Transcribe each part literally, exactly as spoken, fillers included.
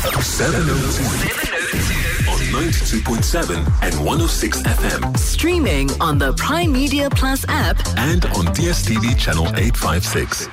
seven oh two on ninety-two point seven and one oh six F M. Streaming on the Prime Media Plus app and on D S T V channel eight fifty-six.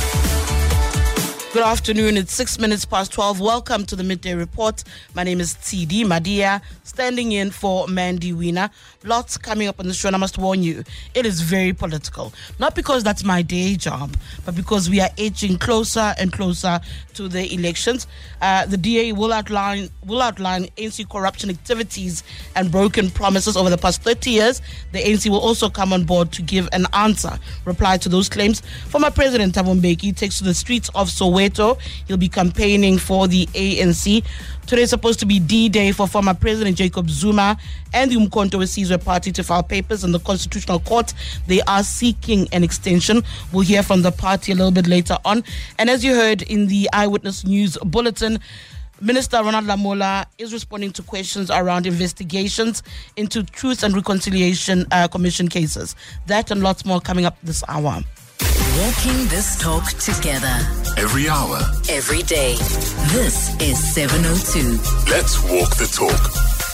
Good afternoon. It's six minutes past twelve. Welcome to the Midday Report. My name is T D Madia, standing in for Mandy Wiener. Lots coming up on the show, and I must warn you, it is very political. Not because that's my day job, but because we are edging closer and closer to the elections. Uh, the D A will outline will outline A N C corruption activities and broken promises over the past thirty years. The A N C will also come on board to give an answer, reply to those claims. Former President Thabo Mbeki takes to the streets of Soweto. He'll be campaigning for the A N C. Today is supposed to be D-Day for former President Jacob Zuma and the Umkhonto weSizwe Party to file papers in the Constitutional Court. They are seeking an extension. We'll hear from the party a little bit later on. And as you heard in the Eyewitness News Bulletin, Minister Ronald Lamola is responding to questions around investigations into Truth and Reconciliation uh, Commission cases. That and lots more coming up this hour. Walking this talk together. Every hour. Every day. This is seven oh two. Let's walk the talk.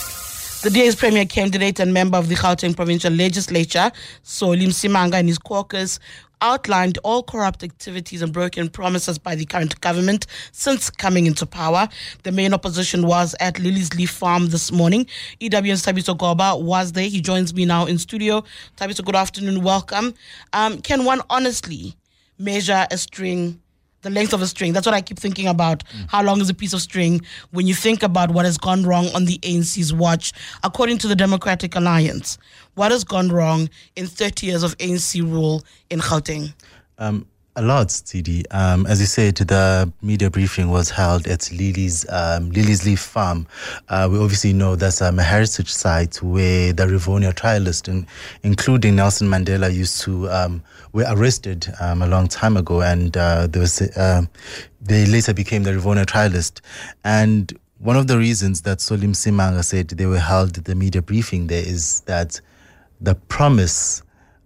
The D A's premier candidate and member of the Gauteng Provincial Legislature, Solly Msimanga, and his caucus outlined all corrupt activities and broken promises by the current government since coming into power. The main opposition was at Lily's Leaf Farm this morning. E W N's Thabiso Goba was there. He joins me now in studio. Thabiso, good afternoon. Welcome. Um, can one honestly measure a string, the length of a string? That's what I keep thinking about. Mm. How long is a piece of string when you think about what has gone wrong on the A N C's watch? According to the Democratic Alliance, what has gone wrong in thirty years of A N C rule in Gauteng? Um, a lot, T D. Um, as you said, the media briefing was held at Lily's um, Lily's Leaf Farm. Uh, we obviously know that's um, a heritage site where the Rivonia trialists, in, including Nelson Mandela, used to um, were arrested um, a long time ago, and uh, there was uh, they later became the Rivonia trialist. And one of the reasons that Solly Msimanga said they were held the media briefing there is that the promise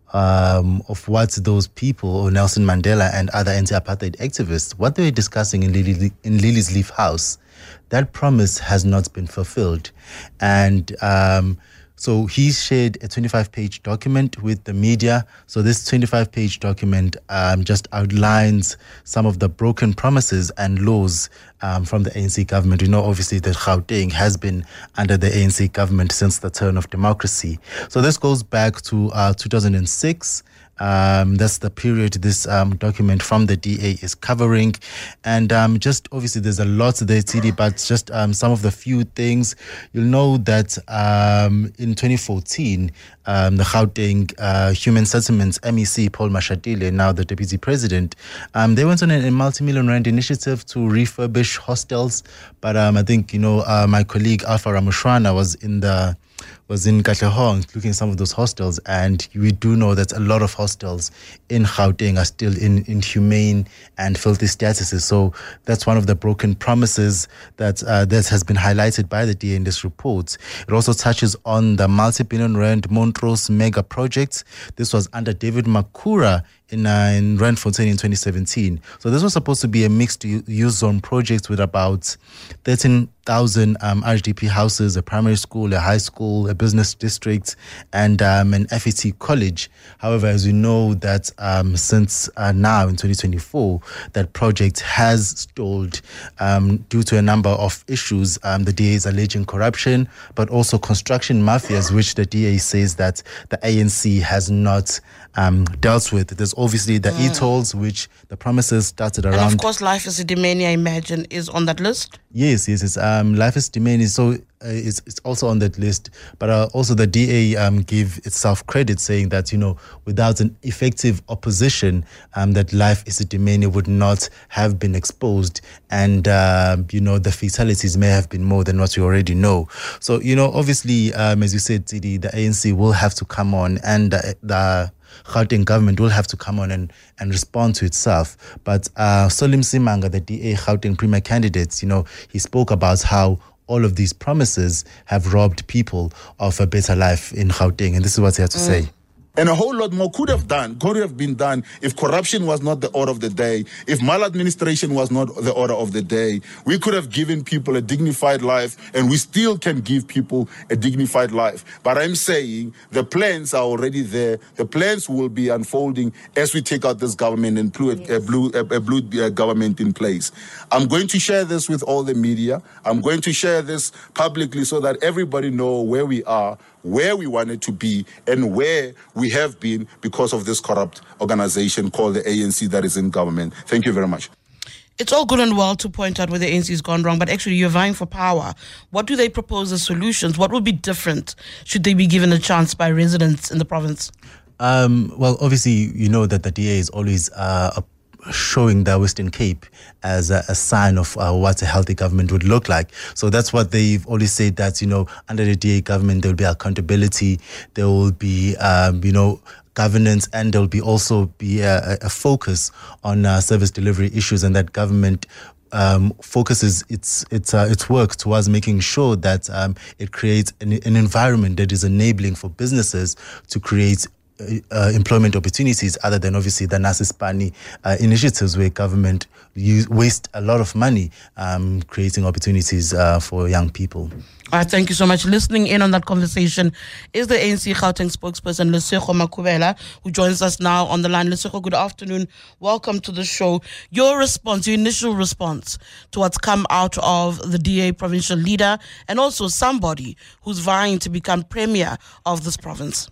um, of what those people, or Nelson Mandela and other anti-apartheid activists, what they were discussing in, Lily, in Lily's Leaf House, that promise has not been fulfilled. And um, so he shared a twenty-five page document with the media. So this twenty-five page document um, just outlines some of the broken promises and laws um, from the A N C government. We know obviously that Gauteng has been under the A N C government since the turn of democracy. So this goes back to uh, two thousand six. Um, that's the period this um, document from the D A is covering. And um, just obviously there's a lot there, T D, but just um, some of the few things. You'll know that um, in twenty fourteen, um, the Gauteng uh, Human Settlements M E C, Paul Mashatile, now the Deputy President, um, they went on a, a multi-million rand initiative to refurbish hostels. But um, I think, you know, uh, my colleague Alpha Ramushwana was in the was in Katlehong looking at some of those hostels, and we do know that a lot of hostels in Gauteng are still in inhumane and filthy statuses. So that's one of the broken promises that uh, that has been highlighted by the D A in this report. It also touches on the multi-billion rand Montrose mega project. This was under David Makura in, uh, in Randfontein in twenty seventeen. So this was supposed to be a mixed-use zone project with about thirteen thousand um, R H D P houses, a primary school, a high school, a business district, and um, an F E T college. However, as we know that um, since uh, now in twenty twenty-four, that project has stalled um, due to a number of issues. Um, the D A is alleging corruption, but also construction mafias, which the D A says that the A N C has not um, dealt with. There's obviously the mm. e-tolls, which the promises started around. And of course, Life is a Domain, I imagine, is on that list? Yes, yes, it's um, Life is Domain is so uh, it's it's also on that list. But uh, also the D A um give itself credit, saying that, you know, without an effective opposition, um, that Life is a Domain would not have been exposed, and uh, you know, the fatalities may have been more than what we already know. So, you know, obviously, um, as you said, T D, the A N C will have to come on, and uh, the Gauteng government will have to come on and, and respond to itself. But uh, Solly Msimanga, the D A Gauteng Premier candidate, you know, he spoke about how all of these promises have robbed people of a better life in Gauteng. And this is what he had to mm. say. And a whole lot more could have done, could have been done if corruption was not the order of the day, if maladministration was not the order of the day. We could have given people a dignified life, and we still can give people a dignified life. But I'm saying the plans are already there. The plans will be unfolding as we take out this government and put a blue, a, a blue uh, government in place. I'm going to share this with all the media. I'm going to share this publicly so that everybody know where we are, where we wanted to be, and where we have been because of this corrupt organization called the A N C that is in government. Thank you very much. It's all good and well to point out where the A N C has gone wrong, but actually you're vying for power. What do they propose as solutions? What would be different should they be given a chance by residents in the province? Um, well, obviously, you know that the D A is always uh, a showing the Western Cape as a, a sign of uh, what a healthy government would look like. So that's what they've always said, that, you know, under the D A government, there will be accountability, there will be, um, you know, governance, and there will be also be a, a focus on uh, service delivery issues, and that government Um, focuses its its uh, its work towards making sure that um, it creates an, an environment that is enabling for businesses to create uh, employment opportunities, other than obviously the Nasisipani uh, initiatives where government use, waste a lot of money um, creating opportunities uh, for young people. All right, thank you so much. Listening in on that conversation is the A N C Gauteng spokesperson, Lesego Makubela, who joins us now on the line. Lesego, good afternoon. Welcome to the show. Your response, your initial response to what's come out of the D A provincial leader and also somebody who's vying to become premier of this province.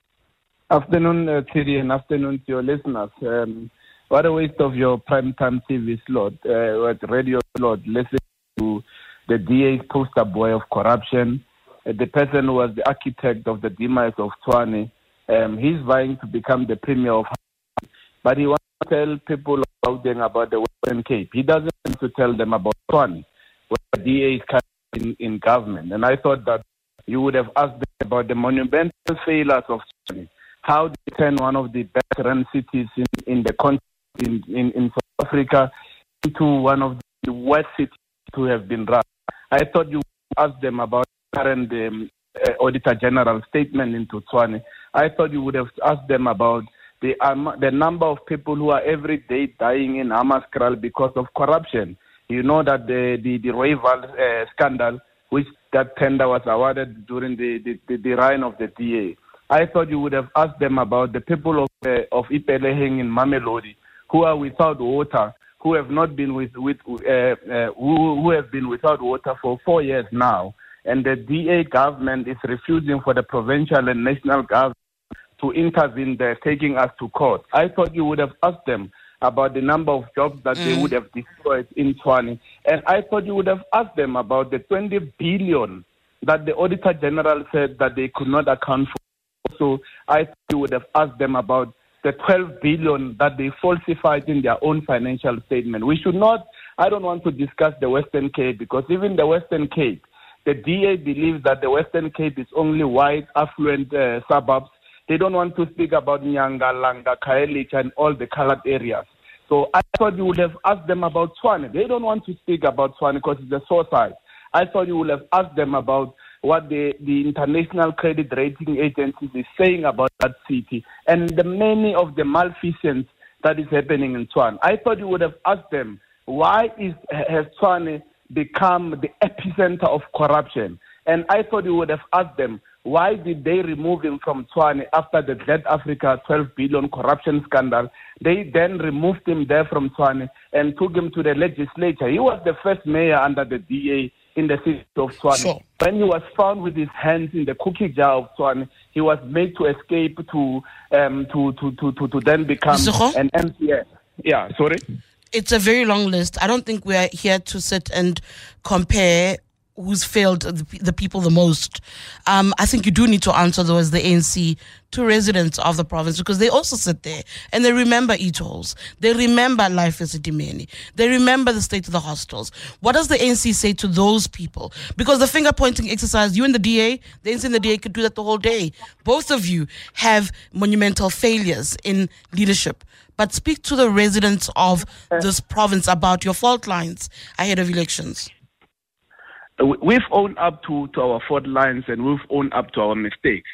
Afternoon, uh, Thierry, and afternoon to your listeners. Um, what a waste of your primetime T V slot, uh, radio slot, listening to the D A's poster boy of corruption, uh, the person who was the architect of the demise of Tshwane. Um, he's vying to become the premier of, but he wants to tell people about them about the Western Cape. He doesn't want to tell them about Tshwane, where the D A is in, in government. And I thought that you would have asked them about the monumental failures of Tshwane, how they turn one of the best run cities in, in the country, in, in, in South Africa, into one of the worst cities to have been run. I thought you would ask them about the current um, uh, Auditor General statement into Tshwane. I thought you would have asked them about the um, the number of people who are every day dying in Hammanskraal because of corruption. You know that the the, the Rooiwal uh, scandal, which that tender was awarded during the, the, the, the reign of the D A. I thought you would have asked them about the people of uh, of Ipeleheng in Mamelodi who are without water, who have not been with, with uh, uh, who, who have been without water for four years now, and the D A government is refusing for the provincial and national government to intervene there, taking us to court. I thought you would have asked them about the number of jobs that mm. they would have destroyed in Tshwane, and I thought you would have asked them about the twenty billion that the Auditor General said that they could not account for. So I thought you would have asked them about the twelve billion that they falsified in their own financial statement. We should not, I don't want to discuss the Western Cape, because even the Western Cape, the D A believes that the Western Cape is only white, affluent uh, suburbs. They don't want to speak about Nyanga, Langa, Khayelitsha, and all the colored areas. So I thought you would have asked them about Tshwane. They don't want to speak about Tshwane because it's a sore side. I thought you would have asked them about what the, the international credit rating agencies is saying about that city and the many of the malfeasance that is happening in Tshwane. I thought you would have asked them, why is has Tshwane become the epicenter of corruption? And I thought you would have asked them, why did they remove him from Tshwane after the Glad Africa twelve billion corruption scandal? They then removed him there from Tshwane and took him to the legislature. He was the first mayor under the D A in the city of Tshwane. Sure. When he was found with his hands in the cookie jar of Tshwane, he was made to escape to um, to, to, to, to, to then become Zero? an M C S. Yeah, sorry? It's a very long list. I don't think we're here to sit and compare who's failed the, the people the most. Um, I think you do need to answer, though, as the A N C, to residents of the province, because they also sit there and they remember e-tolls. They remember life as a Dimeni. They remember the state of the hostels. What does the A N C say to those people? Because the finger-pointing exercise, you and the D A, the A N C and the D A could do that the whole day. Both of you have monumental failures in leadership. But speak to the residents of this province about your fault lines ahead of elections. We've owned up to, to our fault lines and we've owned up to our mistakes.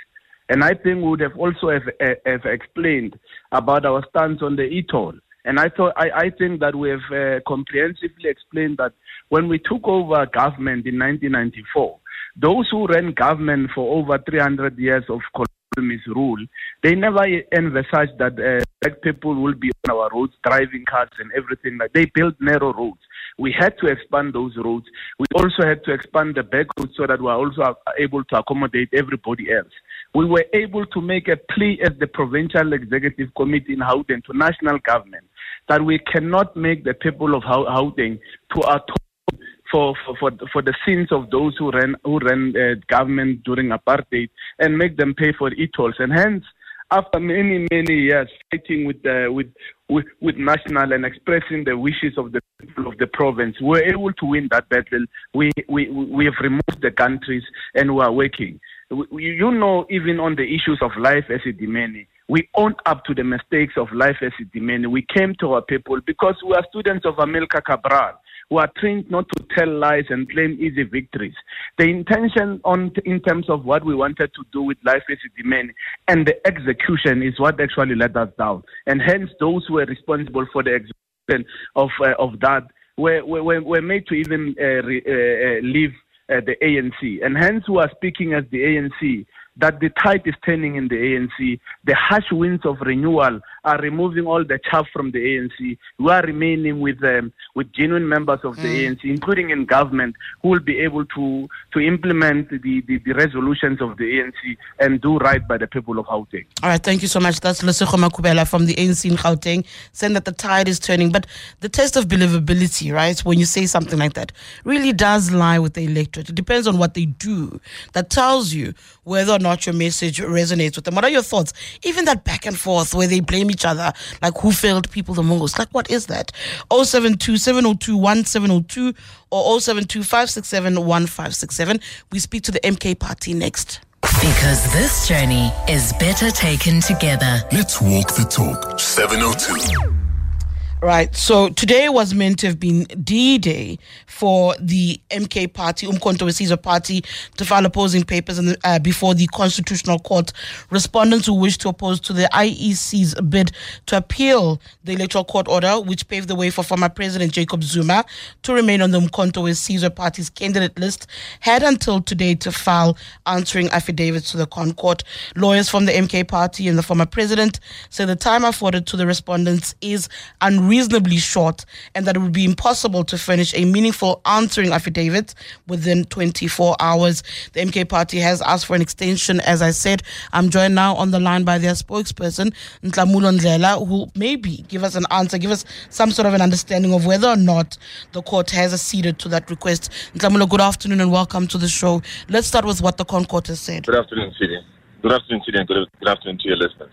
And I think we would have also have, have explained about our stance on the e-toll. And I thought, I, I think that we have uh, comprehensively explained that when we took over government in nineteen ninety-four, those who ran government for over three hundred years of colonialist rule, they never envisaged that uh, black people will be on our roads, driving cars and everything. Like they built narrow roads. We had to expand those roads. We also had to expand the back roads so that we are also able to accommodate everybody else. We were able to make a plea as the Provincial Executive Committee in Gauteng to national government that we cannot make the people of Gauteng to atone for, for, for, for the sins of those who ran, who ran uh, government during apartheid and make them pay for e-tolls. And hence, after many, many years fighting with, uh, with, with, with national and expressing the wishes of the people of the province, we were able to win that battle. We, we, we have removed the countries and we are working. You know, even on the issues of Life Esidimeni, we own up to the mistakes of Life Esidimeni. We came to our people because we are students of Amilcar Cabral, who are trained not to tell lies and claim easy victories. The intention on in terms of what we wanted to do with Life Esidimeni and the execution is what actually let us down. And hence, those who were responsible for the execution of uh, of that were, were, were made to even uh, re, uh, uh, leave Uh, the A N C, and hence we are speaking as the A N C that the tide is turning in the A N C. The harsh winds of renewal are removing all the chaff from the A N C. We are remaining with um, with genuine members of the mm. A N C, including in government, who will be able to to implement the, the, the resolutions of the A N C and do right by the people of Gauteng. All right, thank you so much. That's Lesego Makubela from the A N C in Gauteng, saying that the tide is turning. But the test of believability, right, when you say something like that, really does lie with the electorate. It depends on what they do. That tells you whether or not your message resonates with them. What are your thoughts? Even that back and forth where they blame each other, like who failed people the most. Like, what is that? oh seven two, seven oh two, one seven oh two or oh seven two, five six seven, one five six seven. We speak to the M K party next. Because this journey is better taken together. Let's walk the talk. seven oh two. Right, so today was meant to have been D-Day for the M K party, Umkhonto we Sizwe party, to file opposing papers in the, uh, before the Constitutional Court. Respondents who wish to oppose to the I E C's bid to appeal the Electoral Court order, which paved the way for former President Jacob Zuma to remain on the Umkhonto we Sizwe party's candidate list, had until today to file answering affidavits to the Con Court. Lawyers from the M K party and the former president say the time afforded to the respondents is unreasonable. reasonably short, and that it would be impossible to furnish a meaningful answering affidavit within twenty-four hours. The M K party has asked for an extension, as I said. I'm joined now on the line by their spokesperson, Ntlamulo Ndlela, who will maybe give us an answer, give us some sort of an understanding of whether or not the court has acceded to that request. Ntlamulo, good afternoon and welcome to the show. Let's start with what the Con Court has said. Good afternoon, Sidi. Good afternoon, Sidi, and good, good afternoon to your listeners.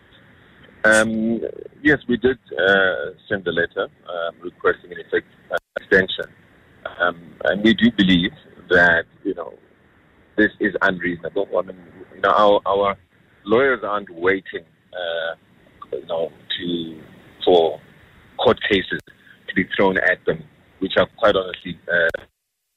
Um, yes, we did uh, send a letter um, requesting, in effect, uh, extension, um, and we do believe that you know this is unreasonable. I mean, you know, our, our lawyers aren't waiting, uh, you know, to for court cases to be thrown at them, which are quite honestly, uh,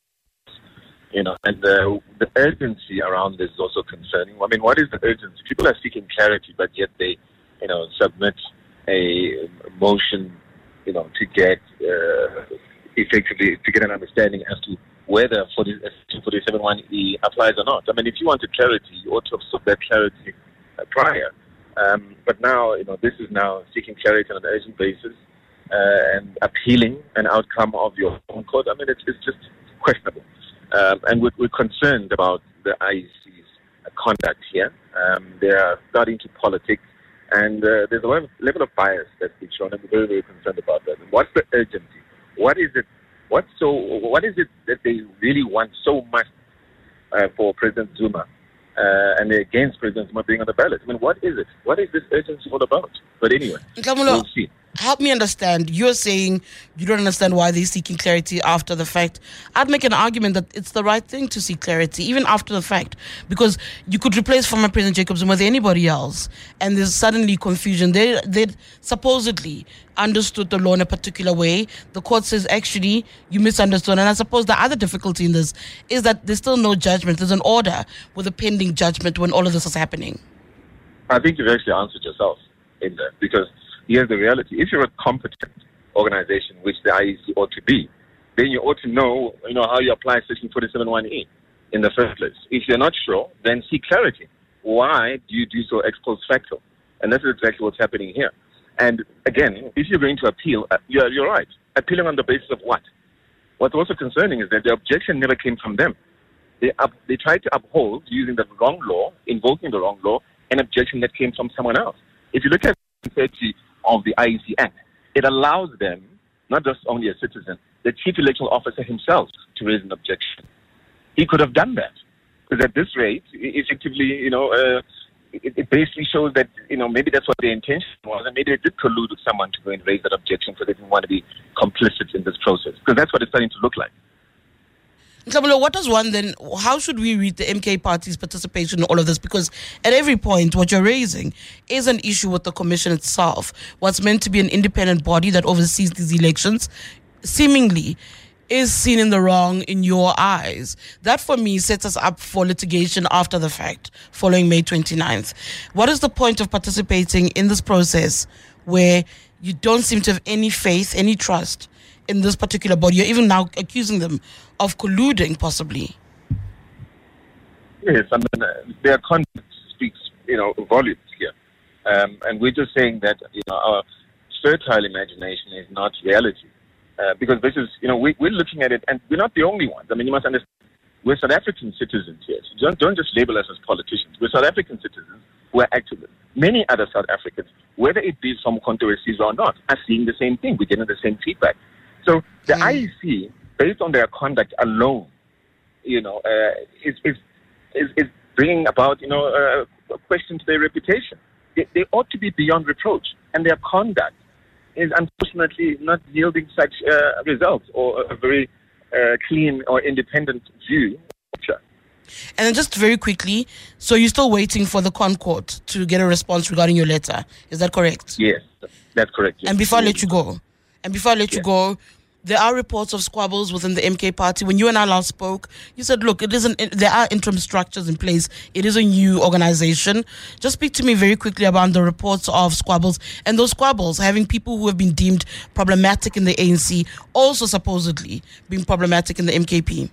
you know, and uh, the urgency around this is also concerning. I mean, what is the urgency? People are seeking clarity, but yet they you know, submit a motion, you know, to get uh, effectively to get an understanding as to whether Section forty-seven one E applies or not. I mean, if you wanted clarity, you ought to have sought that clarity uh, prior. Um, but now, you know, this is now seeking clarity on an urgent basis uh, and appealing an outcome of your own court. I mean, it's, it's just questionable. Um, and we're, we're concerned about the I E C's uh, conduct here. Um, they are starting to politic. And uh, there's a level of bias that's been shown, and we're very, very concerned about that. And what's the urgency? What is it? What's so? What is it that they really want so much uh, for President Zuma uh, and against President Zuma being on the ballot? I mean, what is it? What is this urgency all about? But anyway, we'll see. help me understand. You're saying you don't understand why they're seeking clarity after the fact. I'd make an argument that it's the right thing to seek clarity, even after the fact, because you could replace former President Jacob Zuma with anybody else, and there's suddenly confusion. They they supposedly understood the law in a particular way. The court says, actually, you misunderstood. And I suppose the other difficulty in this is that there's still no judgment. There's an order with a pending judgment when all of this is happening. I think you've actually answered yourself in there, because here's the reality. If you're a competent organization, which the I E C ought to be, then you ought to know, you know, how you apply Section forty-seven one E in the first place. If you're not sure, then seek clarity. Why do you do so ex post facto? And that's exactly what's happening here. And again, if you're going to appeal, uh, you're, you're right. Appealing on the basis of what? What's also concerning is that the objection never came from them. They, up, they tried to uphold, using the wrong law, invoking the wrong law, an objection that came from someone else. If you look at thirty of the I E C Act, it allows them, not just only a citizen, the chief electoral officer himself to raise an objection. He could have done that, because at this rate, effectively, you know, uh, it, it basically shows that, you know, maybe that's what their intention was, and maybe they did collude with someone to go and raise that objection because they didn't want to be complicit in this process, because that's what it's starting to look like. Nhlamulo, what does one then, how should we read the M K party's participation in all of this? Because at every point, what you're raising is an issue with the commission itself. What's meant to be an independent body that oversees these elections seemingly is seen in the wrong in your eyes. That, for me, sets us up for litigation after the fact, following May twenty-ninth. What is the point of participating in this process where you don't seem to have any faith, any trust in this particular body? You're even now accusing them of colluding, possibly. Yes, I mean, uh, their conduct speaks, you know, volumes here. Um, and we're just saying that, you know, our fertile imagination is not reality. Uh, because this is, you know, we, we're looking at it, and we're not the only ones. I mean, you must understand, we're South African citizens here. So don't, don't just label us as politicians. We're South African citizens who are activists. Many other South Africans, whether it be some controversies or not, are seeing the same thing. We're getting the same feedback. So the mm. I E C, based on their conduct alone, you know, uh, is, is is is bringing about, you know, uh, a question to their reputation. They, they ought to be beyond reproach, and their conduct is unfortunately not yielding such uh, results or a very uh, clean or independent view. And then just very quickly, so you're still waiting for the Concord to get a response regarding your letter. Is that correct? Yes, that's correct. Yes. And before I let you go, and before I let yes. you go, there are reports of squabbles within the M K party. When you and I last spoke, you said, look, it isn't, it, there are interim structures in place. It is a new organization. Just speak to me very quickly about the reports of squabbles, and those squabbles having people who have been deemed problematic in the A N C also supposedly being problematic in the M K P.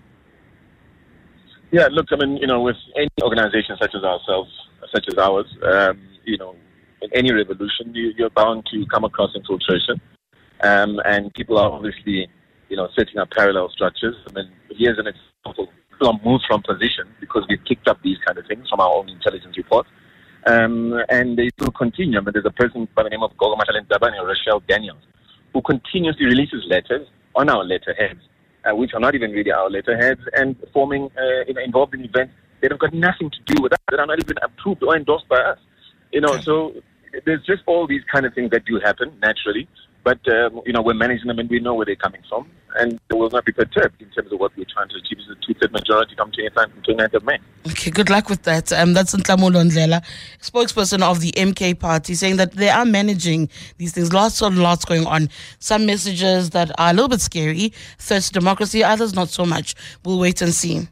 Yeah, look, I mean, you know, with any organization such as ourselves, such as ours, um, you know, in any revolution, you, you're bound to come across infiltration. Um, and people are obviously, you know, setting up parallel structures. I mean, here's an example. People are moved from position because we've picked up these kind of things from our own intelligence reports. Um, and they still continue. I mean, there's a person by the name of Gogo Mashalen Dabane or Rochelle Daniels, who continuously releases letters on our letterheads, uh, which are not even really our letterheads, and forming, uh, you know, involved in events that have got nothing to do with us, that are not even approved or endorsed by us. You know, so there's just all these kind of things that do happen naturally. But, um, you know, we're managing them and we know where they're coming from. And they will not be perturbed in terms of what we're trying to achieve is a two-third majority come twenty-ninth of May. Okay, good luck with that. Um, that's Nhlamulo Ndlela, spokesperson of the M K party, saying that they are managing these things. Lots and lots going on. Some messages that are a little bit scary. Thirst to democracy, others not so much. We'll wait and see.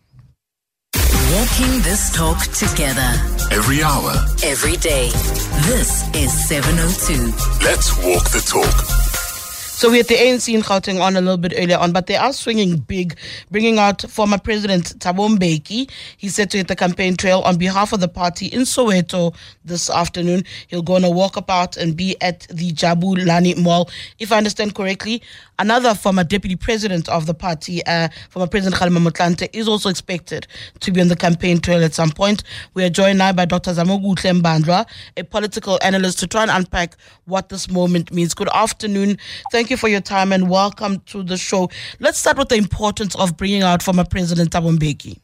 Walking this talk together. Every hour. Every day. This is seven oh two. Let's walk the talk. So we're at the A N C in Gauteng on a little bit earlier on, but they are swinging big, bringing out former President Thabo Mbeki. He's set to hit the campaign trail on behalf of the party in Soweto this afternoon. He'll go on a walkabout and be at the Jabulani Mall. If I understand correctly, another former deputy president of the party, uh, former President Kgalema Motlanthe, is also expected to be on the campaign trail at some point. We are joined now by Doctor Zamogutle Mbandlwa, a political analyst, to try and unpack what this moment means. Good afternoon. Thank you for your time and welcome to the show. Let's start with the importance of bringing out former President Thabo Mbeki.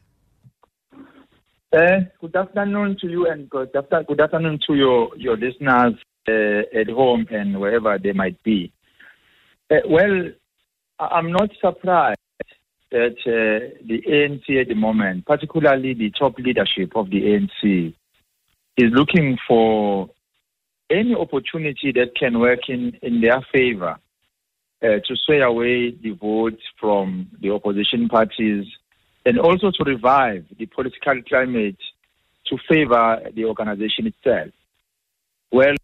Uh, good afternoon to you and good, after, good afternoon to your, your listeners. uh, at home and wherever they might be. Uh, well, I'm not surprised that uh, the A N C at the moment, particularly the top leadership of the A N C, is looking for any opportunity that can work in, in their favor uh, to sway away the votes from the opposition parties and also to revive the political climate to favor the organization itself. Well,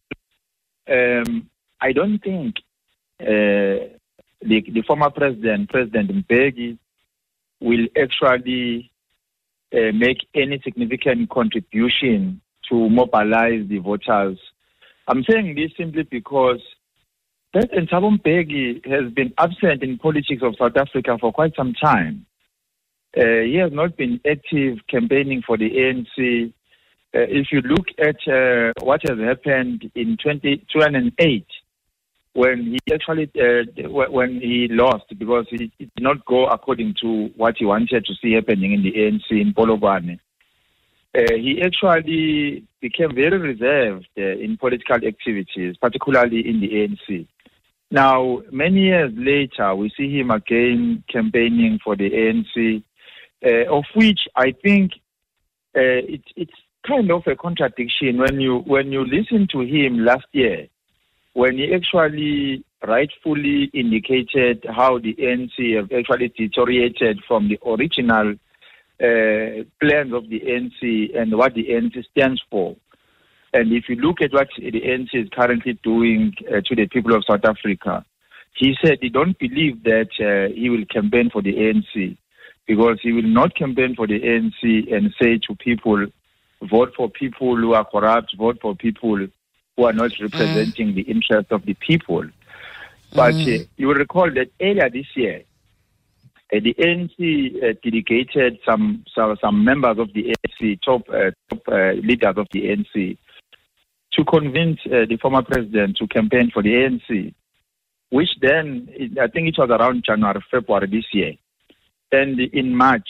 um, I don't think uh, the, the former president, President Mbeki, will actually uh, make any significant contribution to mobilize the voters. I'm saying this simply because President Thabo Mbeki has been absent in politics of South Africa for quite some time. Uh, he has not been active campaigning for the A N C. Uh, if you look at uh, what has happened in two thousand eight, when he actually uh, when he lost because he did not go according to what he wanted to see happening in the A N C in Polokwane, uh, he actually became very reserved uh, in political activities, particularly in the A N C. Now, many years later, we see him again campaigning for the A N C, uh, of which I think uh, it, it's kind of a contradiction when you when you listen to him last year, when he actually rightfully indicated how the A N C have actually deteriorated from the original uh, plans of the A N C and what the A N C stands for. And if you look at what the A N C is currently doing uh, to the people of South Africa, he said he don't believe that uh, he will campaign for the A N C because he will not campaign for the A N C and say to people, vote for people who are corrupt, vote for people who are not representing mm. the interests of the people. But mm. uh, you will recall that earlier this year, uh, the A N C uh, delegated some, some some members of the A N C, top, uh, top uh, leaders of the A N C, to convince uh, the former president to campaign for the A N C, which then, I think it was around January, February this year. And in March,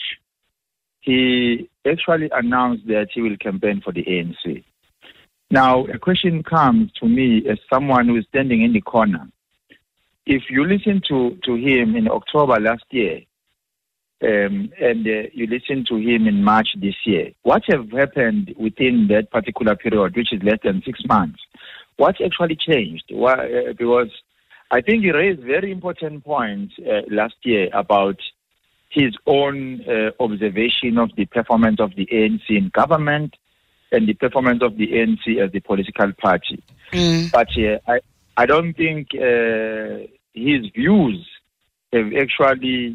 he actually announced that he will campaign for the A N C. Now, a question comes to me as someone who is standing in the corner. If you listen to, to him in October last year, um, and uh, you listen to him in March this year, what have happened within that particular period, which is less than six months? What actually changed? Why, uh, because I think he raised very important points uh, last year about his own uh, observation of the performance of the A N C in government and the performance of the A N C as the political party. Mm. But uh, I, I don't think uh, his views have actually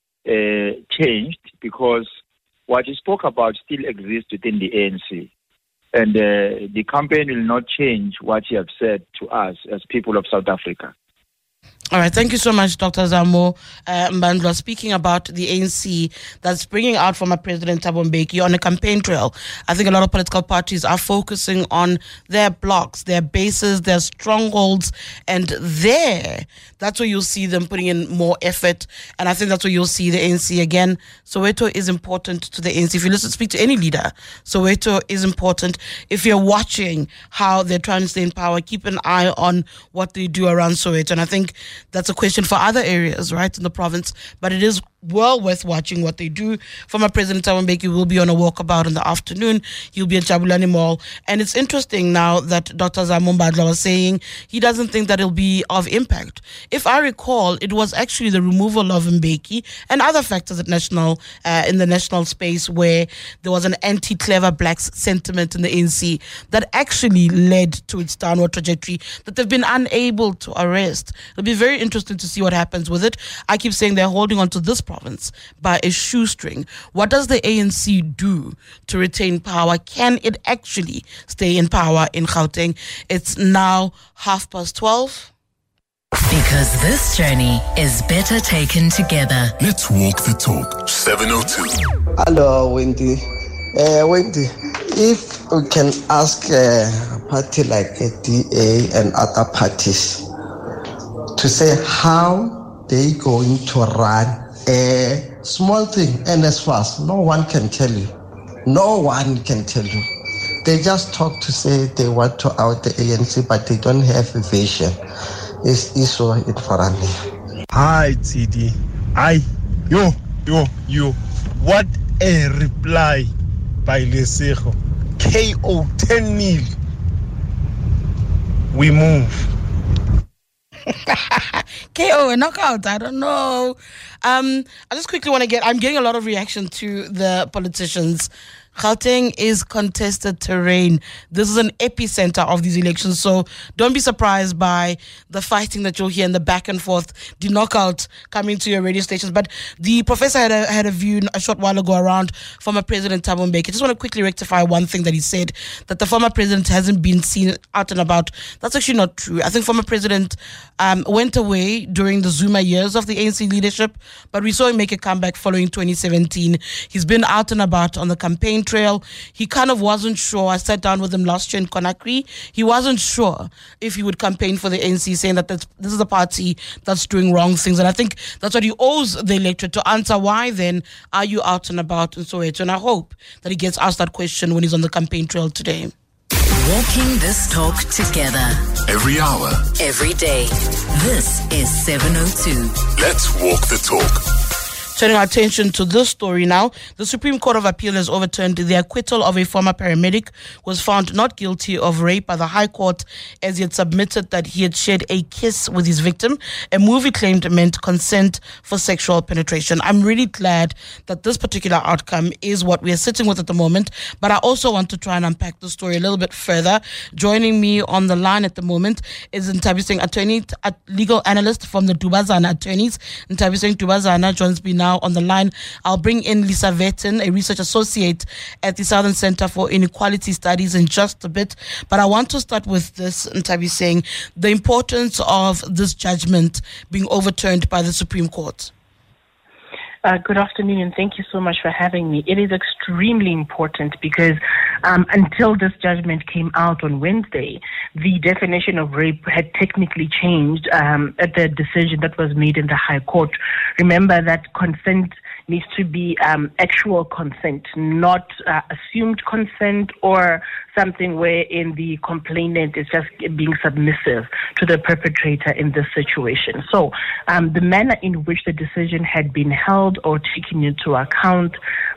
uh, changed because what he spoke about still exists within the A N C. And uh, the campaign will not change what he has said to us as people of South Africa. All right, thank you so much, Doctor Zamo uh, Mbandla, speaking about the A N C that's bringing out former President Thabo Mbeki on a campaign trail. I think a lot of political parties are focusing on their blocks, their bases, their strongholds, and there, that's where you'll see them putting in more effort, and I think that's where you'll see the A N C again. Soweto is important to the A N C. If you listen, speak to any leader, Soweto is important. If you're watching how they're trying to stay in power, keep an eye on what they do around Soweto, and I think that's a question for other areas, right, in the province. But it is well worth watching what they do. Former President Thabo Mbeki will be on a walkabout in the afternoon. He'll be at Jabulani Mall. And it's interesting now that Doctor Zamo Mbandla was saying he doesn't think that it'll be of impact. If I recall, it was actually the removal of Mbeki and other factors at national, uh, in the national space where there was an anti-clever blacks sentiment in the A N C that actually led to its downward trajectory that they've been unable to arrest. It'll be very interesting to see what happens with it. I keep saying they're holding on to this province by a shoestring. What does the A N C do to retain power? Can it actually stay in power in Gauteng? It's now half past twelve. Because this journey is better taken together. Let's walk the talk. seven oh two. Hello, Wendy. Uh, Wendy, if we can ask a party like a D A and other parties to say how they going to run a small thing, and as fast, no one can tell you. No one can tell you. they just talk to say they want to out the A N C, but they don't have a vision. It's Iso it for me. Hi, T D. I, yo, yo, yo. What a reply by Lesego. K O ten mil. We move. K O, a knockout. I don't know. Um, I just quickly want to get, I'm getting a lot of reaction to the politicians. Gauteng is contested terrain. This is an epicenter of these elections, so don't be surprised by the fighting that you'll hear in the back and forth, the knockout coming to your radio stations. But the professor had a, had a view a short while ago around former President Thabo Mbeki. I just want to quickly rectify one thing that he said, that the former president hasn't been seen out and about. That's actually not true. I think former president um, went away during the Zuma years of the A N C leadership, but we saw him make a comeback following twenty seventeen. He's been out and about on the campaign trail. He kind of wasn't sure. I sat down with him last year in Conakry. He wasn't sure if he would campaign for the A N C, saying that this, this is a party that's doing wrong things. And I think that's what he owes the electorate, to answer why then are you out and about in Soweto. And I hope that he gets asked that question when he's on the campaign trail today. Walking this talk together. Every hour. Every day. This is seven oh two. Let's walk the talk. Turning our attention to this story now, the Supreme Court of Appeal has overturned the acquittal of a former paramedic who was found not guilty of rape by the High Court, as he had submitted that he had shared a kiss with his victim, a move he claimed meant consent for sexual penetration. I'm really glad that this particular outcome is what we are sitting with at the moment, but I also want to try and unpack the story a little bit further. Joining me on the line at the moment is Ntabiseng, attorney, a legal analyst from the Dubazana attorneys. Ntabiseng Dubazana joins me now on the line. I'll bring in Lisa Vetten, a research associate at the Southern Center for Inequality Studies, in just a bit. But I want to start with this, Ntabiseng, the importance of this judgment being overturned by the Supreme Court. Uh, good afternoon, and thank you so much for having me. It is extremely important because um, until this judgment came out on Wednesday, the definition of rape had technically changed um, at the decision that was made in the High Court. Remember that consent needs to be um, actual consent, not uh, assumed consent or something wherein the complainant is just being submissive to the perpetrator in this situation. So um, the manner in which the decision had been held or taken into account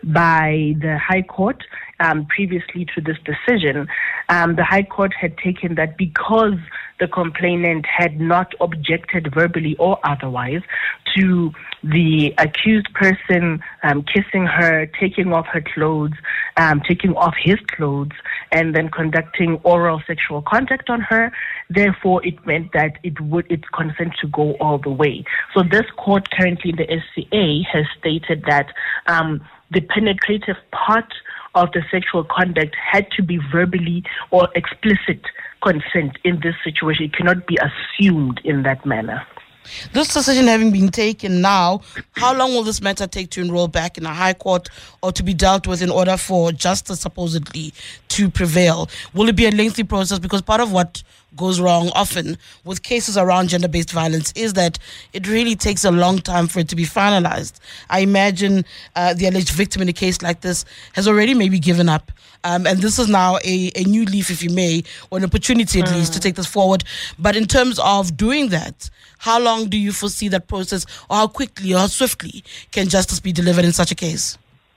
by the High Court um, previously to this decision, um, the High Court had taken that because the complainant had not objected verbally or otherwise to the accused person um, kissing her, taking off her clothes, um, taking off his clothes, and then conducting oral sexual contact on her. Therefore, it meant that it would its consent to go all the way. So this court currently in the S C A has stated that um, the penetrative part of the sexual conduct had to be verbally or explicit consent in this situation. It cannot be assumed in that manner. This decision having been taken now, how long will this matter take to enroll back in a High Court or to be dealt with in order for justice supposedly to prevail? Will it be a lengthy process? Because part of what goes wrong often with cases around gender-based violence is that it really takes a long time for it to be finalized. I imagine uh, the alleged victim in a case like this has already maybe given up. Um, and this is now a, a new leaf, if you may, or an opportunity at mm. least to take this forward. But in terms of doing that, how long do you foresee that process, or how quickly or how swiftly can justice be delivered in such a case?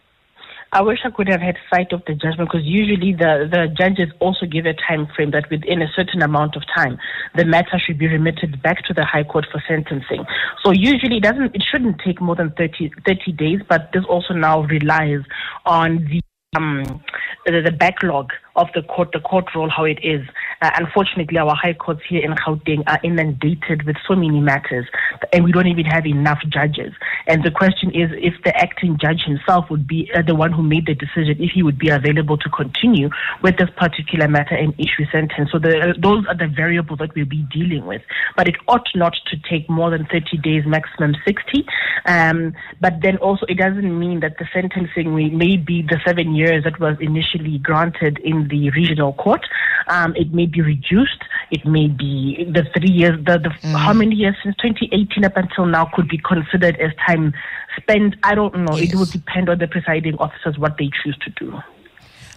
I wish I could have had sight of the judgment, because usually the, the judges also give a time frame that within a certain amount of time, the matter should be remitted back to the High Court for sentencing. So usually it doesn't, it shouldn't take more than thirty, thirty days, but this also now relies on the um, the, the backlog of the court, the court roll, how it is. Uh, unfortunately, our high courts here in Gauteng are inundated with so many matters, and we don't even have enough judges. And the question is if the acting judge himself would be uh, the one who made the decision, if he would be available to continue with this particular matter and issue sentence. So the, uh, those are the variables that we'll be dealing with. But it ought not to take more than thirty days, maximum sixty. Um, but then also it doesn't mean that the sentencing may be the seven years that was initially granted in the regional court. Um, it may be reduced. It may be the three years, the, the mm. how many years since twenty eighteen up until now could be considered as time spent. I don't know. Yes. It will depend on the presiding officers what they choose to do.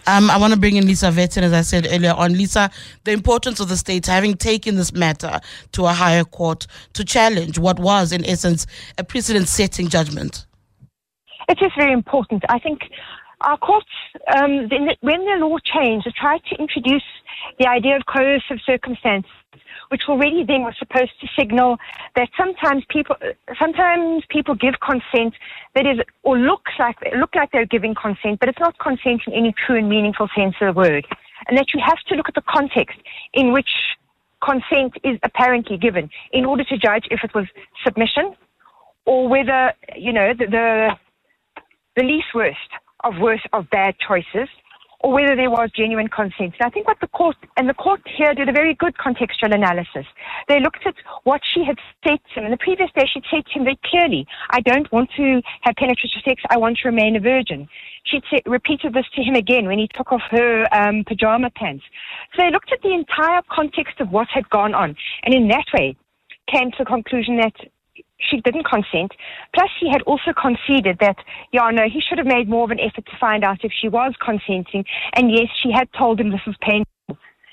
Um, I want to bring in Lisa Weten, as I said earlier on. Lisa, the importance of the state having taken this matter to a higher court to challenge what was, in essence, a precedent-setting judgment. It is very important. I think our courts, um, when the law changed, they tried to introduce the idea of coercive circumstances, which already then was supposed to signal that sometimes people, sometimes people give consent that is, or looks like look like they're giving consent, but it's not consent in any true and meaningful sense of the word, and that you have to look at the context in which consent is apparently given in order to judge if it was submission or whether, you know, the the, the least worst of worst of bad choices, or whether there was genuine consent. And I think what the court, and the court here did a very good contextual analysis. They looked at what she had said to him. And the previous day she'd said to him very clearly, I don't want to have penetrative sex, I want to remain a virgin. She'd say, repeated this to him again when he took off her um, pajama pants. So they looked at the entire context of what had gone on, and in that way came to the conclusion that she didn't consent. Plus, he had also conceded that, yeah, no, he should have made more of an effort to find out if she was consenting. And yes, she had told him this was painful,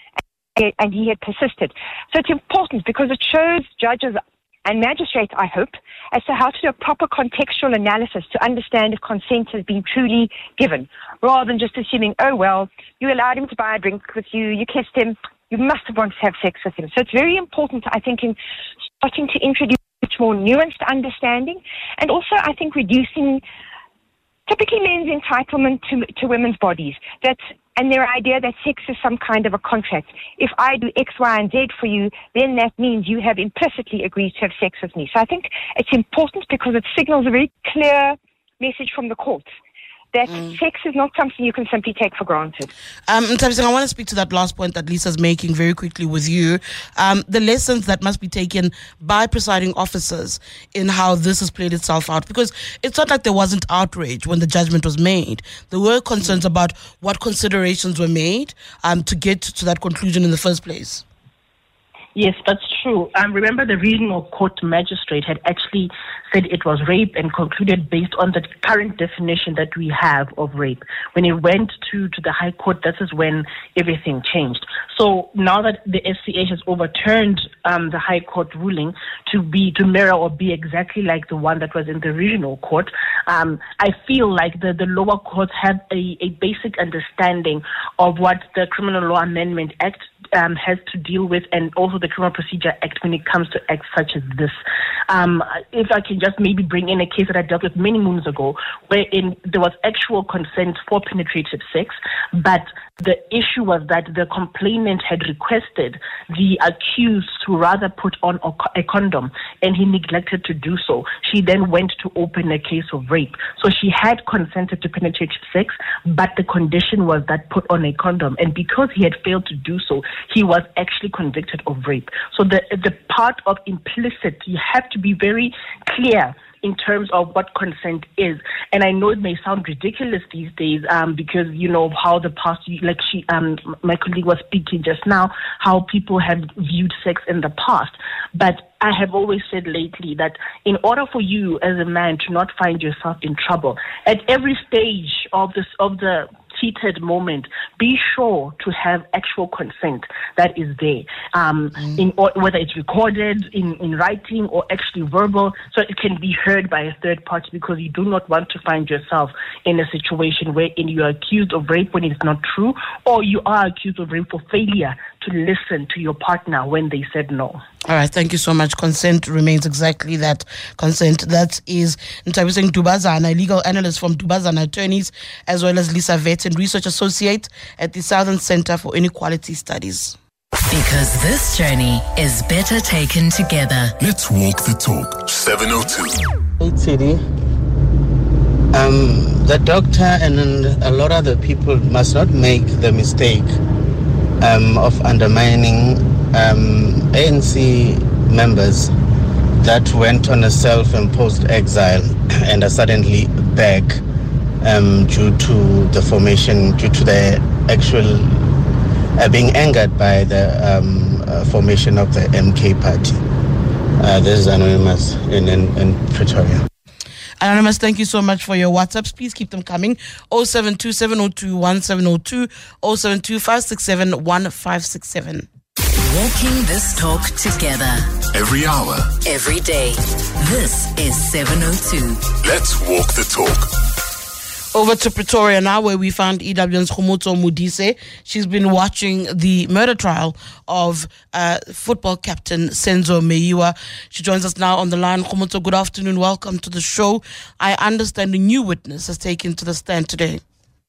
and he had persisted. So it's important because it shows judges and magistrates, I hope, as to how to do a proper contextual analysis to understand if consent has been truly given, rather than just assuming, oh, well, you allowed him to buy a drink with you, you kissed him, you must have wanted to have sex with him. So it's very important, I think, in starting to introduce much more nuanced understanding, and also I think reducing typically men's entitlement to, to women's bodies, that and their idea that sex is some kind of a contract. If I do X, Y, and Z for you, then that means you have implicitly agreed to have sex with me. So I think it's important because it signals a very clear message from the courts that mm. sex is not something you can simply take for granted. Um, Nthabiseng, I want to speak to that last point that Lisa's making very quickly with you. Um, the lessons that must be taken by presiding officers in how this has played itself out. Because it's not like there wasn't outrage when the judgment was made. There were concerns mm. about what considerations were made um, to get to that conclusion in the first place. Yes, that's true. Um, remember, the regional court magistrate had actually said it was rape and concluded based on the current definition that we have of rape. When it went to, to the High Court, that is when everything changed. So now that the S C A has overturned um, the High Court ruling to be to mirror or be exactly like the one that was in the regional court, um, I feel like the, the lower courts have a, a basic understanding of what the Criminal Law Amendment Act um, has to deal with, and also the Criminal Procedure Act when it comes to acts such as this. Um, if I can just maybe bring in a case that I dealt with many moons ago, wherein there was actual consent for penetrative sex, but the issue was that the complainant had requested the accused to rather put on a condom, and he neglected to do so. She then went to open a case of rape. So she had consented to penetrative sex, but the condition was that put on a condom. And because he had failed to do so, he was actually convicted of rape. So the the part of implicit, you have to be very clear in terms of what consent is. And I know it may sound ridiculous these days um, because, you know, how the past, like she, um, my colleague was speaking just now, how people have viewed sex in the past. But I have always said lately that in order for you as a man to not find yourself in trouble, at every stage of this, of the heated moment, be sure to have actual consent that is there, um, mm. in or, whether it's recorded in, in writing or actually verbal, so it can be heard by a third party, because you do not want to find yourself in a situation wherein you are accused of rape when it's not true, or you are accused of rape for failure to listen to your partner when they said no. All right, thank you so much. Consent remains exactly that, consent. That is Nthabiseng Dubazana, a legal analyst from Dubazana Attorneys, as well as Lisa Weten, research associate at the Southern Center for Inequality Studies. Because this journey is better taken together. Let's walk the talk. seven oh two. Hey, T D. Um, the doctor and a lot of other people must not make the mistake um, of undermining um, A N C members that went on a self-imposed exile and are suddenly back um, due to the formation, due to the actual uh, being angered by the um, uh, formation of the M K party. Uh, this is Anonymous in, in, in Pretoria. Anonymous, thank you so much for your WhatsApps. Please keep them coming. oh seven two seven oh two one seven oh two, oh seven two five six seven one five six seven. Walking this talk together. Every hour. Every day. This is seven oh two. Let's walk the talk. Over to Pretoria now, where we found E W N's Khomotso Modise. She's been watching the murder trial of uh, football captain Senzo Meyiwa. She joins us now on the line. Khomotso, good afternoon. Welcome to the show. I understand a new witness has taken to the stand today.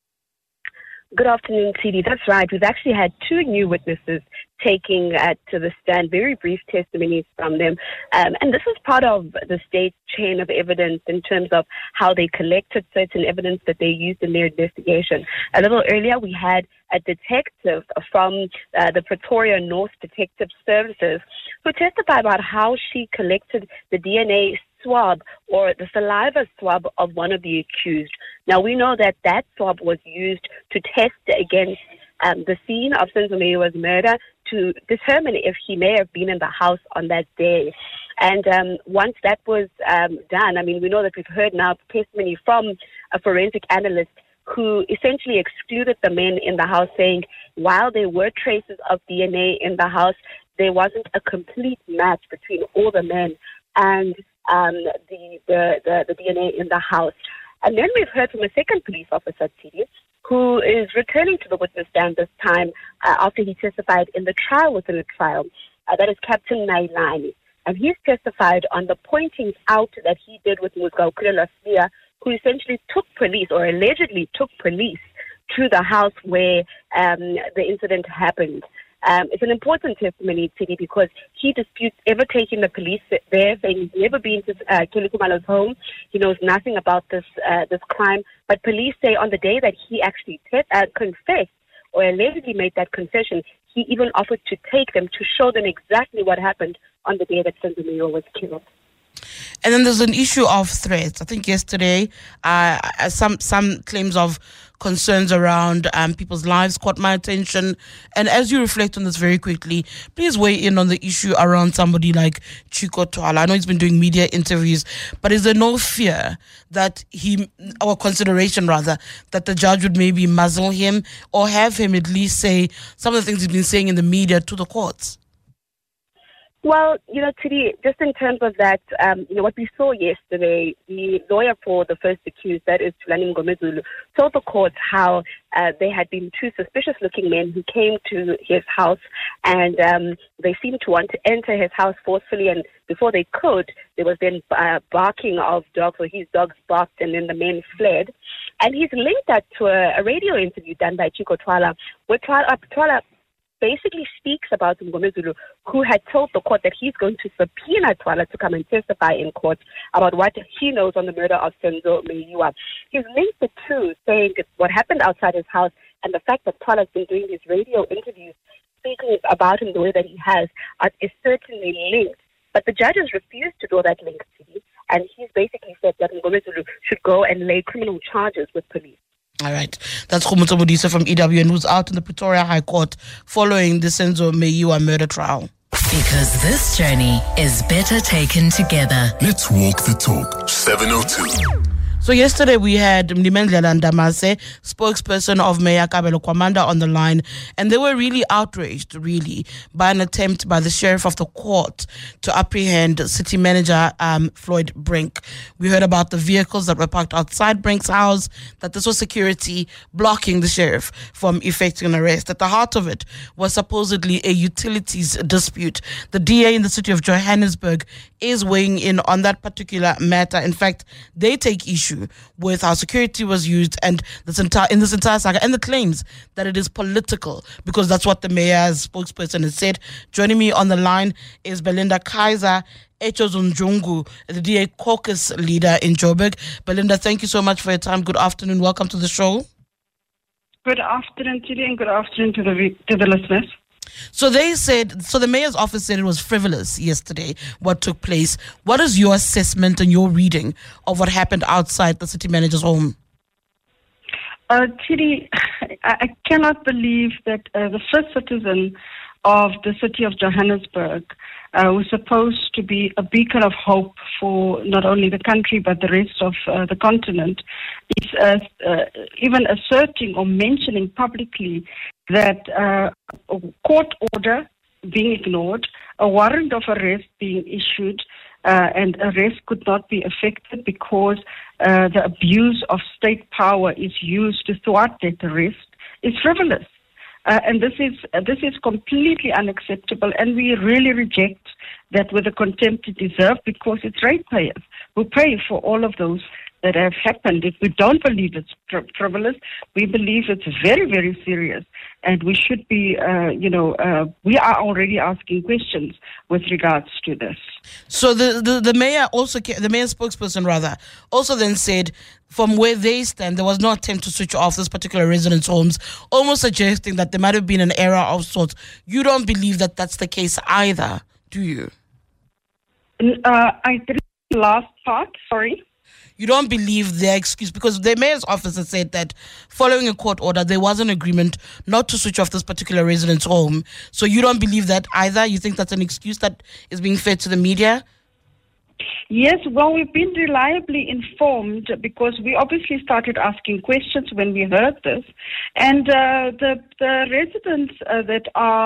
Good afternoon, T D. That's right. We've actually had two new witnesses taking uh, to the stand, very brief testimonies from them. Um, and this is part of the state's chain of evidence in terms of how they collected certain evidence that they used in their investigation. A little earlier, we had a detective from uh, the Pretoria North Detective Services who testified about how she collected the D N A swab or the saliva swab of one of the accused. Now, we know that that swab was used to test against um, the scene of Senzo Meyiwa's murder to determine if he may have been in the house on that day. And um, once that was um, done, I mean, we know that we've heard now testimony from a forensic analyst who essentially excluded the men in the house, saying while there were traces of D N A in the house, there wasn't a complete match between all the men and um, the, the, the, the D N A in the house. And then we've heard from a second police officer, T D, who is returning to the witness stand this time uh, after he testified in the trial within the trial. Uh, that is Captain Nailani. And he's testified on the pointing out that he did with Musgau Kulela, who essentially took police, or allegedly took police, to the house where um, the incident happened. Um, it's an important testimony, T D, because he disputes ever taking the police there, saying he's never been to uh, Kelly Khumalo's home. He knows nothing about this uh, this crime. But police say on the day that he actually te- uh, confessed or allegedly made that confession, he even offered to take them to show them exactly what happened on the day that Senzo Meyiwa was killed. And then there's an issue of threats. I think yesterday, uh, some some claims of concerns around um, people's lives caught my attention. And as you reflect on this very quickly, please weigh in on the issue around somebody like Chicco Twala. I know he's been doing media interviews, but is there no fear that he, or consideration rather, that the judge would maybe muzzle him or have him at least say some of the things he's been saying in the media to the courts? Well, you know, Tidi, just in terms of that, um, you know, what we saw yesterday, the lawyer for the first accused, that is Thulani Mngomezulu, told the court how uh, there had been two suspicious-looking men who came to his house, and um, they seemed to want to enter his house forcefully, and before they could, there was then uh, barking of dogs, or his dogs barked, and then the men fled. And he's linked that to a, a radio interview done by Chicco Twala, where Twala, Twala basically speaks about Mngomezulu, who had told the court that he's going to subpoena Twala to come and testify in court about what he knows on the murder of Senzo Meyiwa. He's linked the two, saying what happened outside his house and the fact that Twala's been doing these radio interviews, speaking about him the way that he has, are, is certainly linked. But the judge has refused to draw that link to him, and he's basically said that Mngomezulu should go and lay criminal charges with police. All right. That's Khomotso Modise from E W N, who's out in the Pretoria High Court following the Senzo Meyiwa murder trial. Because this journey is better taken together. Let's walk the talk. seven oh two. So yesterday we had Mndimendlela Ndamase, spokesperson of Mayor Kabelo Kwamanda, on the line, and they were really outraged, really, by an attempt by the sheriff of the court to apprehend city manager um, Floyd Brink. We heard about the vehicles that were parked outside Brink's house, that this was security blocking the sheriff from effecting an arrest. At the heart of it was supposedly a utilities dispute. The D A in the city of Johannesburg is weighing in on that particular matter. In fact, they take issue with how security was used and this entire in this entire saga, and the claims that it is political, because that's what the mayor's spokesperson has said. Joining me on the line is Belinda Kaiser Echozunjungu, the D A caucus leader in Joburg. Belinda, thank you so much for your time. Good afternoon. Welcome to the show. Good afternoon, Tilly, and good afternoon to the to the listeners. So they said, so the mayor's office said it was frivolous yesterday, what took place. What is your assessment and your reading of what happened outside the city manager's home? Uh, Tilly, I, I cannot believe that uh, the first citizen of the city of Johannesburg, uh, was supposed to be a beacon of hope for not only the country but the rest of uh, the continent, is uh, uh, even asserting or mentioning publicly that uh, a court order being ignored, a warrant of arrest being issued, uh, and arrest could not be effected because uh, the abuse of state power is used to thwart that arrest, is frivolous. Uh, and this is uh, this is completely unacceptable, and we really reject that with the contempt it deserves, because it's ratepayers who pay for all of those that have happened. If we don't believe it's fr- frivolous, we believe it's very, very serious, and we should be, uh, you know, uh, we are already asking questions with regards to this. So the, the, the mayor also, ca- the mayor spokesperson rather, also then said from where they stand, there was no attempt to switch off this particular residents' homes, almost suggesting that there might have been an error of sorts. You don't believe that that's the case either, do you? Uh, I didn't the last part, sorry. You don't believe their excuse, because the mayor's office has said that following a court order, there was an agreement not to switch off this particular resident's home. So you don't believe that either? You think that's an excuse that is being fed to the media? Yes, well, we've been reliably informed because we obviously started asking questions when we heard this. And uh, the, the residents uh, that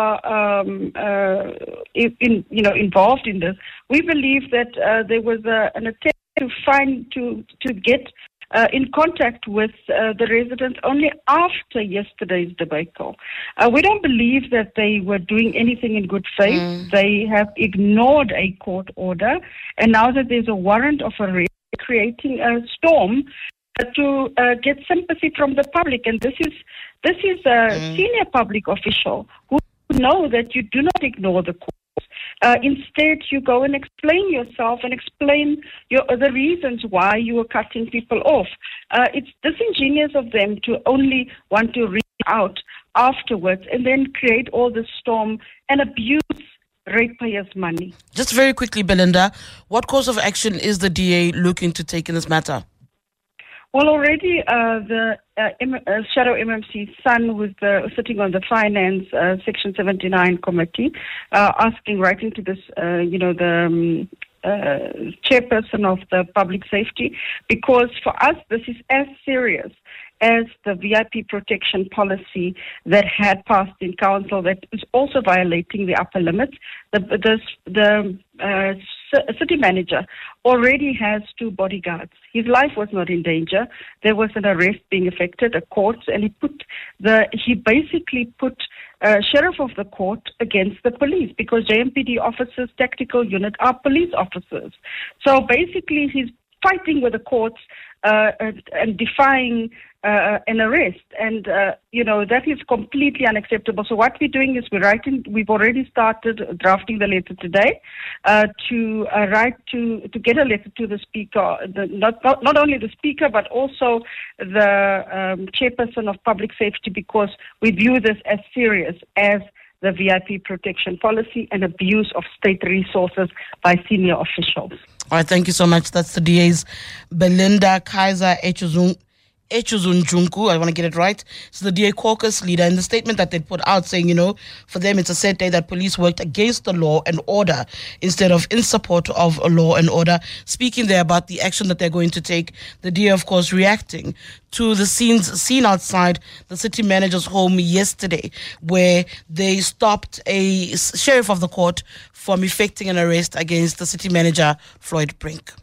are um, uh, in, you know, involved in this, we believe that uh, there was a, an attempt to find to to get uh, in contact with uh, the residents only after yesterday's debacle. Uh, we don't believe that they were doing anything in good faith. Mm. They have ignored a court order, and now that there's a warrant of arrest, creating a storm uh, to uh, get sympathy from the public. And this is this is a mm. senior public official who know that you do not ignore the court. Uh, instead, you go and explain yourself and explain your, the reasons why you are cutting people off. Uh, it's disingenuous of them to only want to reach out afterwards and then create all this storm and abuse ratepayers' money. Just very quickly, Belinda, what course of action is the D A looking to take in this matter? Well, already uh, the uh, M- uh, Shadow M M C son, who's the, sitting on the Finance uh, Section seventy-nine Committee, uh, asking, writing to this, uh, you know, the um, uh, chairperson of the Public Safety, because for us this is as serious as the V I P protection policy that had passed in council that is also violating the upper limits. The, the, the uh, city manager already has two bodyguards. His life was not in danger. There was an arrest being effected, a court, and he put the he basically put uh, sheriff of the court against the police, because J M P D officers, tactical unit, are police officers. So basically, he's fighting with the courts uh, and, and defying uh, an arrest, and uh, you know that is completely unacceptable. So what we're doing is we're writing. We've already started drafting the letter today uh, to uh, write to to get a letter to the speaker, the, not, not not only the speaker but also the um, chairperson of public safety, because we view this as serious as the V I P protection policy and abuse of state resources by senior officials. All right, thank you so much. That's the D A's Belinda Kaiser Echuzung. Echuzunjunku, I want to get it right. So the D A caucus leader, in the statement that they put out, saying, you know, for them it's a sad day that police worked against the law and order instead of in support of a law and order. Speaking there about the action that they're going to take, the D A, of course, reacting to the scenes seen outside the city manager's home yesterday, where they stopped a sheriff of the court from effecting an arrest against the city manager, Floyd Brink.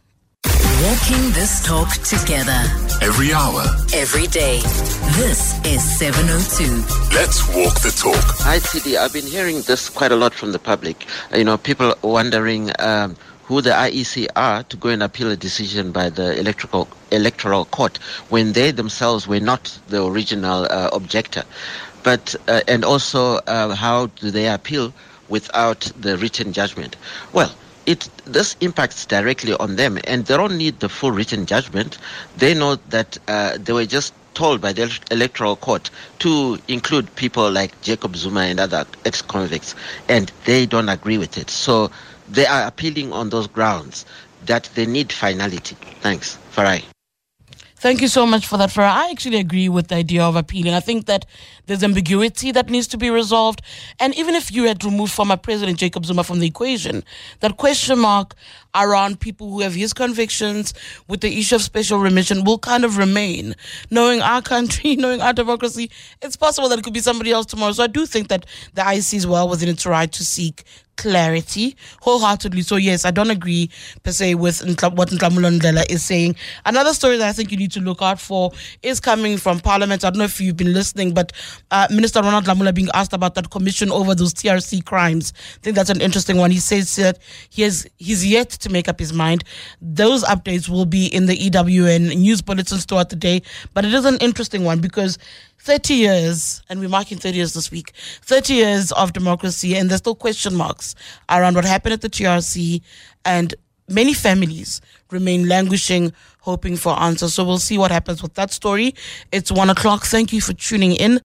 Walking this talk together. Every hour. Every day. This is seven oh two. Let's walk the talk. Hi, T D. I've been hearing this quite a lot from the public. You know, people wondering um, who the I E C are to go and appeal a decision by the electoral electoral court when they themselves were not the original uh, objector. But uh, and also, uh, how do they appeal without the written judgment? Well, It, this impacts directly on them, and they don't need the full written judgment. They know that uh, they were just told by the electoral court to include people like Jacob Zuma and other ex-convicts, and they don't agree with it. So they are appealing on those grounds that they need finality. Thanks. Farai. Thank you so much for that, Farah. I actually agree with the idea of appealing. I think that there's ambiguity that needs to be resolved. And even if you had removed former President Jacob Zuma from the equation, that question mark around people who have his convictions with the issue of special remission will kind of remain. Knowing our country, knowing our democracy, it's possible that it could be somebody else tomorrow. So I do think that the I C C is well within its right to seek clarity wholeheartedly. So yes, I don't agree per se with Ntla- what Ntlamulo Ndlela is saying. Another story that I think you need to look out for is coming from Parliament. I don't know if you've been listening, but uh, Minister Ronald Lamola being asked about that commission over those T R C crimes. I think that's an interesting one. He says that he has he's yet to make up his mind. Those updates will be in the E W N news bulletins throughout the day, but it is an interesting one because thirty years, and we're marking thirty years this week, thirty years of democracy, and there's still question marks around what happened at the T R C, and many families remain languishing, hoping for answers. So we'll see what happens with that story. It's one o'clock. Thank you for tuning in.